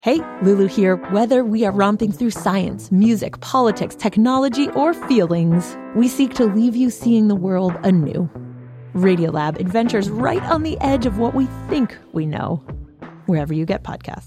Hey, Lulu here. Whether we are romping through science, music, politics, technology, or feelings, we seek to leave you seeing the world anew. Radiolab adventures right on the edge of what we think we know, wherever you get podcasts.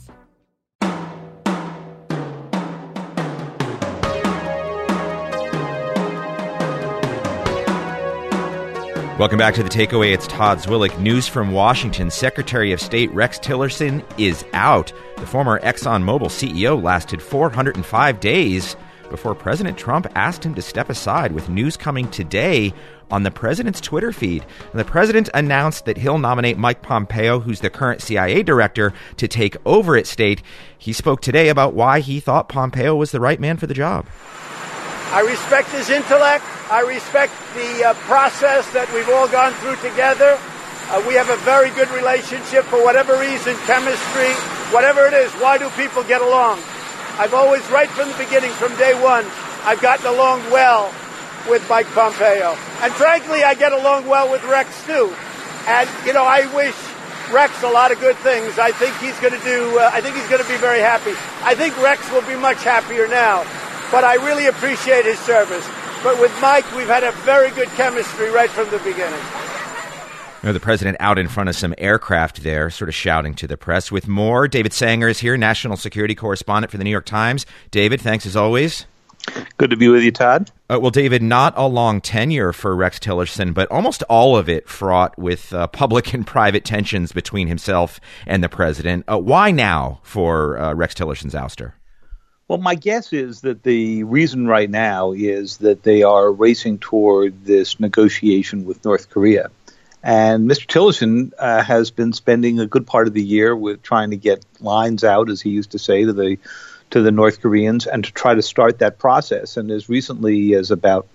Welcome back to The Takeaway. It's Todd Zwillich. News from Washington. Secretary of State Rex Tillerson is out. The former ExxonMobil CEO lasted 405 days before President Trump asked him to step aside, with news coming today on the president's Twitter feed. And the president announced that he'll nominate Mike Pompeo, who's the current CIA director, to take over at State. He spoke today about why he thought Pompeo was the right man for the job. I respect his intellect. I respect the process that we've all gone through together. We have a very good relationship for whatever reason, chemistry, whatever it is. Why do people get along? I've always, right from the beginning, from day one, I've gotten along well with Mike Pompeo. And frankly, I get along well with Rex, too. And, I wish Rex a lot of good things. I think he's going to be very happy. I think Rex will be much happier now. But I really appreciate his service. But with Mike, we've had a very good chemistry right from the beginning. The president out in front of some aircraft there, sort of shouting to the press. With more, David Sanger is here, national security correspondent for the New York Times. David, thanks as always. Good to be with you, Todd. Well, David, not a long tenure for Rex Tillerson, but almost all of it fraught with public and private tensions between himself and the president. Why now for Rex Tillerson's ouster? Well, my guess is that the reason right now is that they are racing toward this negotiation with North Korea. And Mr. Tillerson has been spending a good part of the year with trying to get lines out, as he used to say, to the North Koreans, and to try to start that process. And as recently as about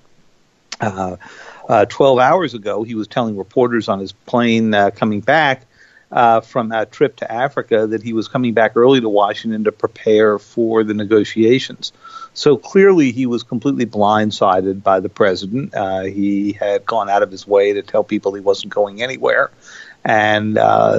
12 hours ago, he was telling reporters on his plane coming back from a trip to Africa that he was coming back early to Washington to prepare for the negotiations. So clearly he was completely blindsided by the president. He had gone out of his way to tell people he wasn't going anywhere. And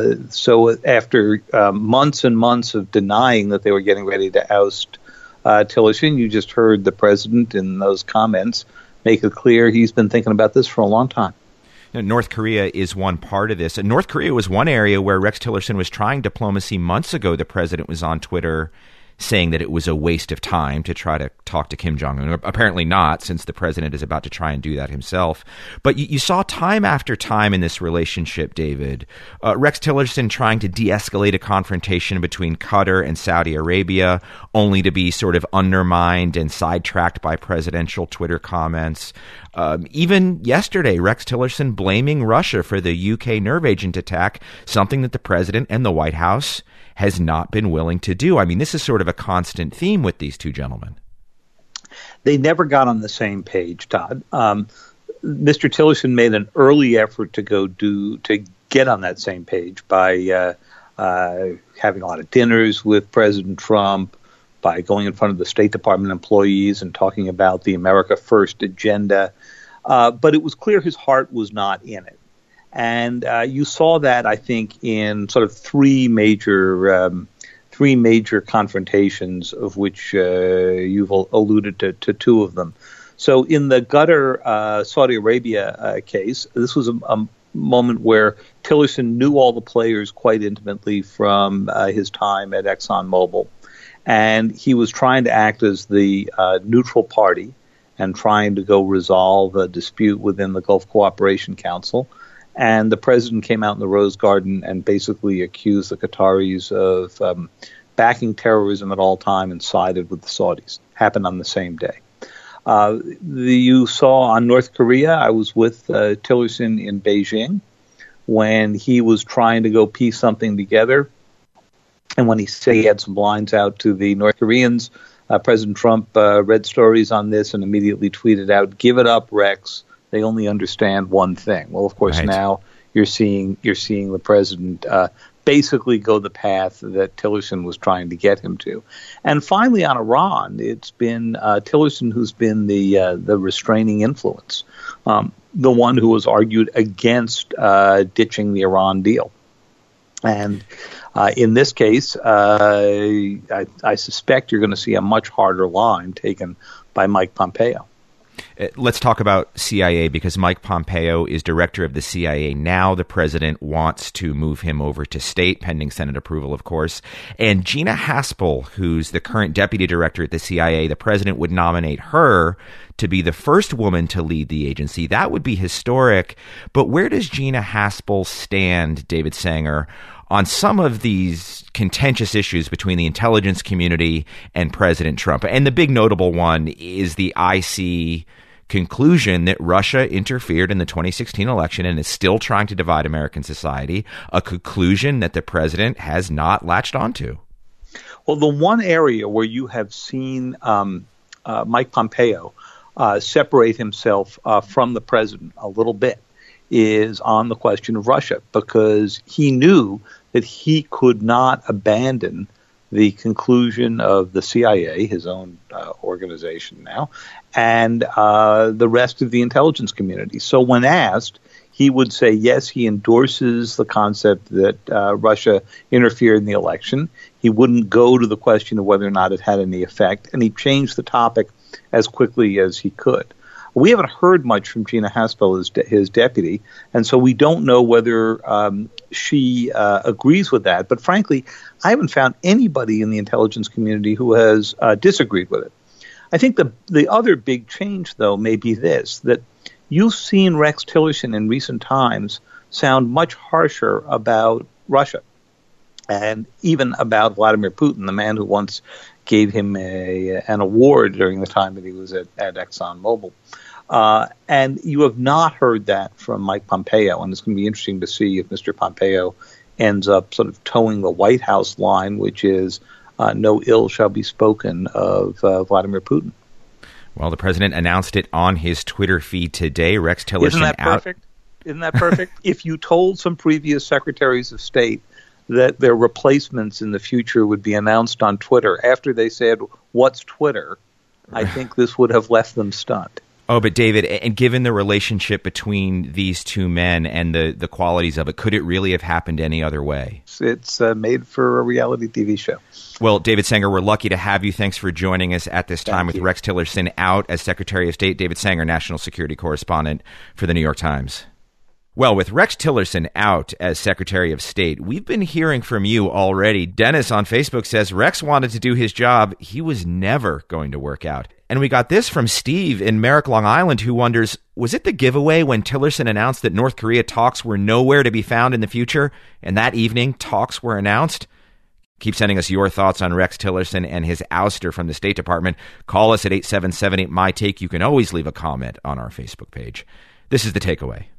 so after months and months of denying that they were getting ready to oust Tillerson, you just heard the president in those comments make it clear he's been thinking about this for a long time. North Korea is one part of this. And North Korea was one area where Rex Tillerson was trying diplomacy months ago. The president was on Twitter saying that it was a waste of time to try to talk to Kim Jong-un. Apparently not, since the president is about to try and do that himself. But you saw time after time in this relationship, David, Rex Tillerson trying to de-escalate a confrontation between Qatar and Saudi Arabia, only to be sort of undermined and sidetracked by presidential Twitter comments. Even yesterday, Rex Tillerson blaming Russia for the UK nerve agent attack, something that the president and the White House has not been willing to do. I mean, this is sort of a constant theme with these two gentlemen. They never got on the same page, Todd. Mr. Tillerson made an early effort to get on that same page by having a lot of dinners with President Trump, by going in front of the State Department employees and talking about the America First agenda. But it was clear his heart was not in it. And you saw that, I think, in sort of three major confrontations, of which you've alluded to two of them. So in the Qatar Saudi Arabia case, this was a moment where Tillerson knew all the players quite intimately from his time at ExxonMobil. And he was trying to act as the neutral party and trying to go resolve a dispute within the Gulf Cooperation Council. And the president came out in the Rose Garden and basically accused the Qataris of backing terrorism at all time and sided with the Saudis. Happened on the same day. You saw on North Korea, I was with Tillerson in Beijing when he was trying to go piece something together. And when he said he had some lines out to the North Koreans, President Trump read stories on this and immediately tweeted out, "Give it up, Rex. They only understand one thing." Well, of course, now you're seeing the president basically go the path that Tillerson was trying to get him to. And finally, on Iran, it's been Tillerson who's been the restraining influence, the one who has argued against ditching the Iran deal. And in this case, I suspect you're going to see a much harder line taken by Mike Pompeo. Let's talk about CIA, because Mike Pompeo is director of the CIA now. The president wants to move him over to state, pending Senate approval, of course. And Gina Haspel, who's the current deputy director at the CIA, the president would nominate her to be the first woman to lead the agency. That would be historic. But where does Gina Haspel stand, David Sanger, on some of these contentious issues between the intelligence community and President Trump? And the big notable one is the IC conclusion that Russia interfered in the 2016 election and is still trying to divide American society, a conclusion that the president has not latched onto. Well, the one area where you have seen Mike Pompeo separate himself from the president a little bit is on the question of Russia, because he knew that he could not abandon the conclusion of the CIA, his own organization now, and the rest of the intelligence community. So when asked, he would say, yes, he endorses the concept that Russia interfered in the election. He wouldn't go to the question of whether or not it had any effect, and he changed the topic as quickly as he could. We haven't heard much from Gina Haspel, his deputy, and so we don't know whether she agrees with that. But frankly, I haven't found anybody in the intelligence community who has disagreed with it. I think the other big change, though, may be this, that you've seen Rex Tillerson in recent times sound much harsher about Russia and even about Vladimir Putin, the man who once gave him an award during the time that he was at ExxonMobil. And you have not heard that from Mike Pompeo, and it's going to be interesting to see if Mr. Pompeo ends up sort of towing the White House line, which is no ill shall be spoken of Vladimir Putin. Well, the president announced it on his Twitter feed today. Rex Tillerson Isn't that perfect? Isn't that perfect? If you told some previous secretaries of state that their replacements in the future would be announced on Twitter after they said, "What's Twitter?" I think this would have left them stunned. Oh, but David, and given the relationship between these two men and the qualities of it, could it really have happened any other way? It's made for a reality TV show. Well, David Sanger, we're lucky to have you. Thanks for joining us at this time with Rex Tillerson out as Secretary of State. David Sanger, national security correspondent for the New York Times. Well, with Rex Tillerson out as Secretary of State, we've been hearing from you already. Dennis on Facebook says Rex wanted to do his job. He was never going to work out. And we got this from Steve in Merrick, Long Island, who wonders, was it the giveaway when Tillerson announced that North Korea talks were nowhere to be found in the future, and that evening talks were announced? Keep sending us your thoughts on Rex Tillerson and his ouster from the State Department. Call us at 877-8-MY-TAKE. You can always leave a comment on our Facebook page. This is The Takeaway.